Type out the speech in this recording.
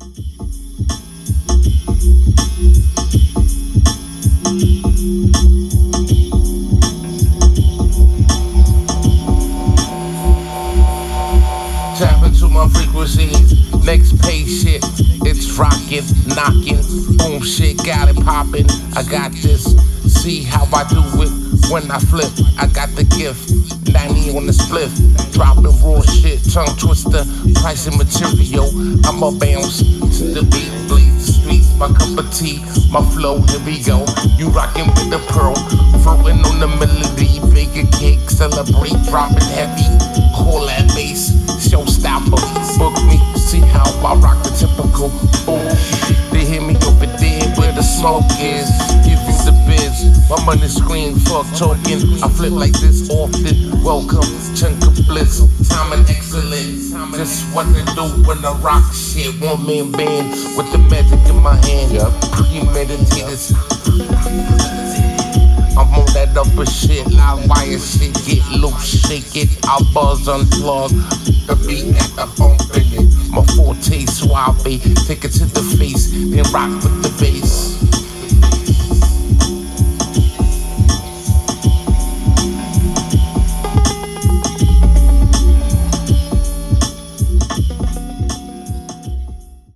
Tapping to my frequencies, next page shit, it's rockin', knockin', boom shit, got it poppin'. I got this, see how I do it when I flip. I got the gift, 90 on the spliff, dropping raw shit, tongue twister, pricing material. I'ma bounce to the beat, bleed the streets, my cup of tea, my flow, here we go. You rockin' with the pearl, floating on the melody, bigger cake, celebrate, dropping heavy, call that bass. Showstopper, book me, see how I rock the typical. Ooh, they hear me over there where the smoke is. Give you the biz, my money screen, fuck talking. I flip like this often. Welcome, chunk of bliss, time and excellence. Just what to do when I rock shit. One man band with the magic in my hand. Premeditated. I'm on that upper shit, live wire shit, get loose, shake it, I buzz, unplug, the beat at the bumpin' it. My forte suave, take it to the face, then rock with the bass.